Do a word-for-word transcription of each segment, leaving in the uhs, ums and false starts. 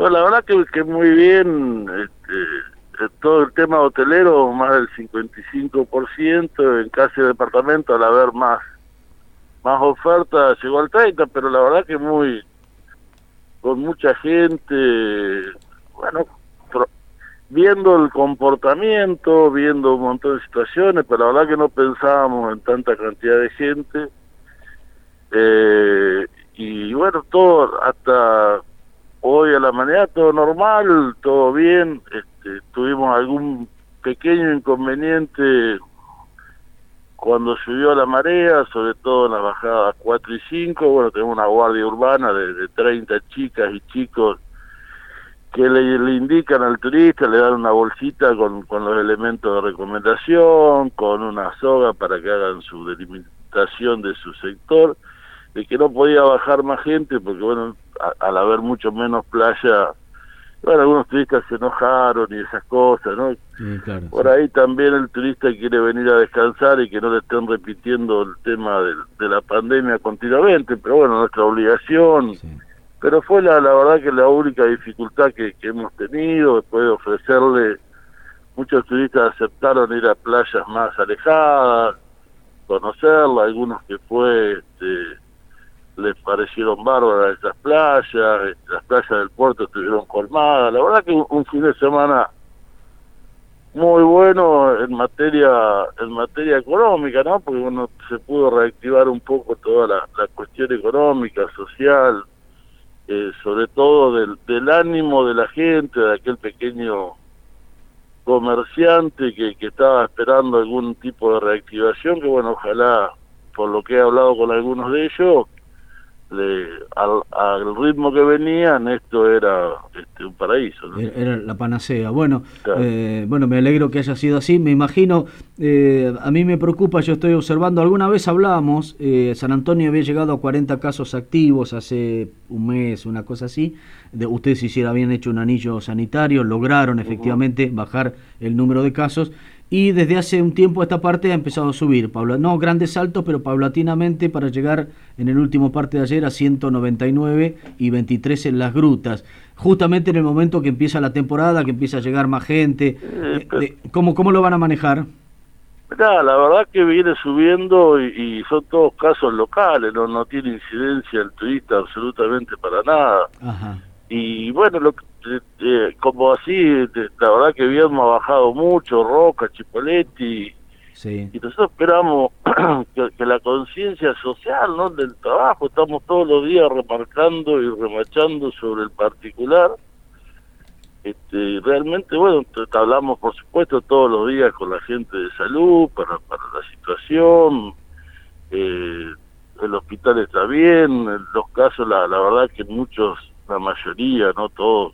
Bueno, la verdad que, que muy bien, este, todo el tema hotelero, más del cincuenta y cinco por ciento, en casa y departamento, al haber más más ofertas, llegó al treinta por ciento, pero la verdad que muy, con mucha gente, bueno, pro, viendo el comportamiento, viendo un montón de situaciones, pero la verdad que no pensábamos en tanta cantidad de gente, eh, y bueno, todo hasta hoy a la mañana todo normal, todo bien. Este, tuvimos algún pequeño inconveniente cuando subió la marea, sobre todo en las bajadas cuatro y cinco. Bueno, tenemos una guardia urbana de, de treinta chicas y chicos que le, le indican al turista, le dan una bolsita con, con los elementos de recomendación, con una soga para que hagan su delimitación de su sector, de que no podía bajar más gente porque, bueno, a, al haber mucho menos playa, bueno, algunos turistas se enojaron y esas cosas, ¿no? Sí, claro, Por sí. ahí también el turista quiere venir a descansar y que no le estén repitiendo el tema de, de la pandemia continuamente, pero bueno, nuestra obligación. Sí. Pero fue la, la verdad que la única dificultad que, que hemos tenido, después de ofrecerle, muchos turistas aceptaron ir a playas más alejadas, conocerla, algunos que fue, este, les parecieron bárbaras esas playas, las playas del puerto estuvieron colmadas, la verdad que un, un fin de semana muy bueno en materia en materia económica, ¿no? Porque bueno, se pudo reactivar un poco toda la, la cuestión económica, social, eh, sobre todo del, del ánimo de la gente, de aquel pequeño comerciante que, que estaba esperando algún tipo de reactivación, que bueno, ojalá, por lo que he hablado con algunos de ellos, Le, al, al ritmo que venían, esto era este, un paraíso, ¿no? Era, era la panacea. Bueno, Claro. eh, bueno, me alegro que haya sido así. Me imagino, eh, a mí me preocupa, yo estoy observando, alguna vez hablamos, eh, San Antonio había llegado a cuarenta casos activos hace un mes, una cosa así. De, ustedes hicieron, habían hecho un anillo sanitario, lograron efectivamente uh-huh. bajar el número de casos. Y desde hace un tiempo esta parte ha empezado a subir, Paula, no grandes saltos, pero paulatinamente para llegar en el último parte de ayer a ciento noventa y nueve y veintitrés en las grutas, justamente en el momento que empieza la temporada, que empieza a llegar más gente. Eh, de, ¿cómo, ¿Cómo lo van a manejar? Mirá, la verdad que viene subiendo y, y son todos casos locales, no no tiene incidencia el turista absolutamente para nada. Ajá. Y bueno, lo que Eh, como así, de, la verdad que Viedma ha bajado mucho, Roca, Chipolletti, sí. y nosotros esperamos que, que la conciencia social, ¿no?, del trabajo, estamos todos los días remarcando y remachando sobre el particular. Este, realmente, bueno, te, hablamos por supuesto todos los días con la gente de salud para, para la situación, eh, el hospital está bien, los casos, la, la verdad que muchos, la mayoría, no todos,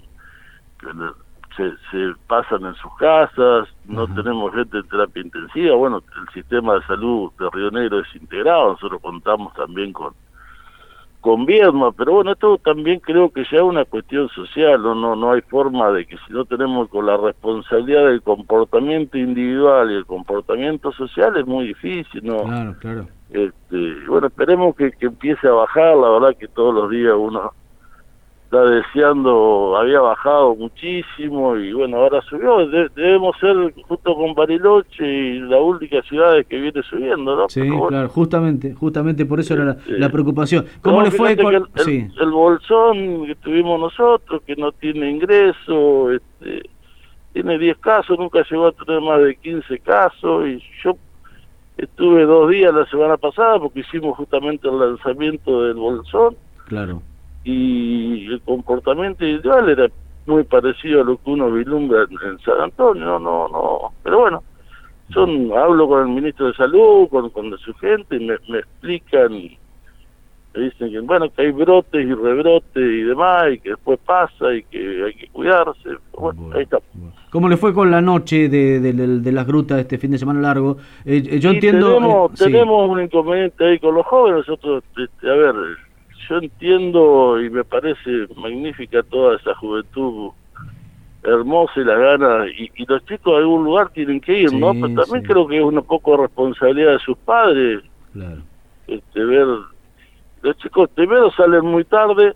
Se, se pasan en sus casas, no uh-huh. tenemos gente en terapia intensiva. Bueno, el sistema de salud de Río Negro es integrado, nosotros contamos también con con Viedma, pero bueno, esto también creo que ya es una cuestión social, no no no hay forma de que si no tenemos con la responsabilidad del comportamiento individual y el comportamiento social es muy difícil, ¿no? Claro, claro. Este, bueno, esperemos que, que empiece a bajar, la verdad que todos los días uno está deseando, había bajado muchísimo y bueno, ahora subió, de, debemos ser justo con Bariloche y la única ciudad que viene subiendo, ¿no? Sí, bueno, claro, justamente, justamente por eso era la, eh, la preocupación. ¿Cómo no, le fue con...? El, el, sí. el Bolsón que tuvimos nosotros, que no tiene ingreso, este, tiene diez casos, nunca llegó a tener más de quince casos, y yo estuve dos días la semana pasada porque hicimos justamente el lanzamiento del Bolsón. Claro. Y el comportamiento individual era muy parecido a lo que uno vislumbra en, en San Antonio, no, no, no, pero bueno, son hablo con el ministro de Salud, con, con su gente, y me, me explican, me dicen que bueno, que hay brotes y rebrotes y demás, y que después pasa y que hay que cuidarse, bueno, bueno ahí está. ¿Cómo le fue con la noche de, de, de, de las grutas este fin de semana largo? Eh, yo y entiendo... Tenemos, eh, tenemos sí. un inconveniente ahí con los jóvenes, nosotros, este, a ver... Yo entiendo y me parece magnífica toda esa juventud hermosa y la gana, y, y los chicos a algún lugar tienen que ir, sí, ¿no? Pero también sí. creo que es un poco responsabilidad de sus padres, claro. este, ver, los chicos primero salen muy tarde,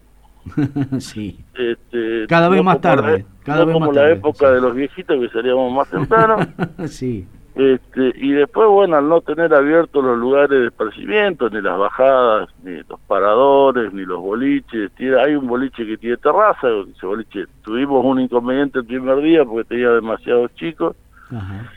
Sí. Este, cada vez no más tarde. La, cada no vez como más la tarde, época sí. de los viejitos que salíamos más temprano. Sí. Este, y después, bueno, al no tener abiertos los lugares de esparcimiento, ni las bajadas, ni los paradores, ni los boliches, tiene, hay un boliche que tiene terraza, ese boliche, tuvimos un inconveniente el primer día porque tenía demasiados chicos. Ajá.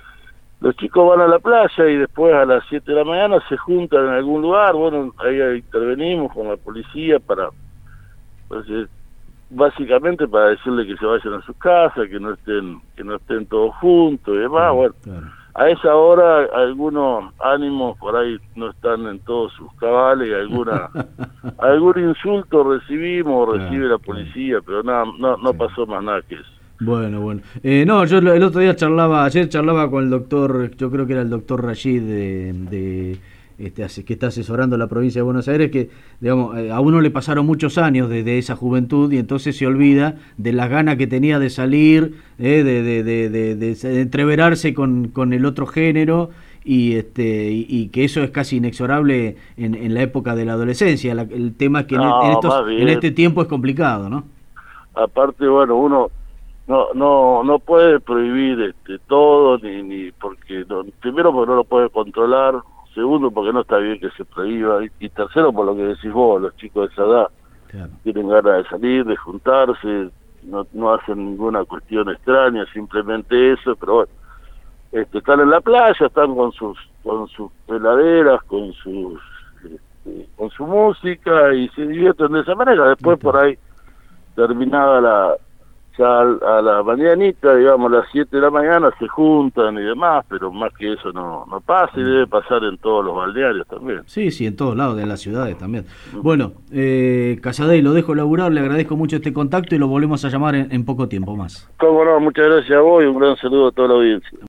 Los chicos van a la playa y después a las siete de la mañana se juntan en algún lugar, bueno, ahí intervenimos con la policía para, pues, eh, básicamente para decirle que se vayan a sus casas, que no estén, que no estén todos juntos y demás, Claro, bueno. claro. A esa hora algunos ánimos por ahí no están en todos sus cabales y alguna algún insulto recibimos, Claro, recibe la claro. policía, pero nada, no, no Sí. pasó más nada que eso. Bueno, bueno. Eh, no, yo el otro día charlaba, ayer charlaba con el doctor, yo creo que era el doctor Rashid de, de este, que está asesorando la provincia de Buenos Aires, que digamos, eh, a uno le pasaron muchos años desde esa juventud y entonces se olvida de las ganas que tenía de salir, eh, de, de, de, de, de, de entreverarse con, con el otro género. Y este y, y que eso es casi inexorable en, en la época de la adolescencia. La, el tema es que No, en, en, estos, más bien. en este tiempo es complicado, ¿no? Aparte, bueno, uno no no no puede prohibir este todo, ni ni porque no, primero porque no lo puede controlar, segundo porque no está bien que se prohíba, y, y tercero por lo que decís vos, los chicos de esa edad Claro. tienen ganas de salir, de juntarse, no, no hacen ninguna cuestión extraña, simplemente eso, pero bueno, este, están en la playa, están con sus con sus peladeras, con sus este, con su música y se divierten de esa manera. Después por ahí, terminada la ya a la mañanita, digamos, a las siete de la mañana se juntan y demás, pero más que eso no no pasa y debe pasar en todos los balnearios también. Sí, sí, en todos lados, en las ciudades también. Bueno, eh, Casadei, lo dejo laburar, le agradezco mucho este contacto y lo volvemos a llamar en, en poco tiempo más. Cómo no, muchas gracias a vos y un gran saludo a toda la audiencia.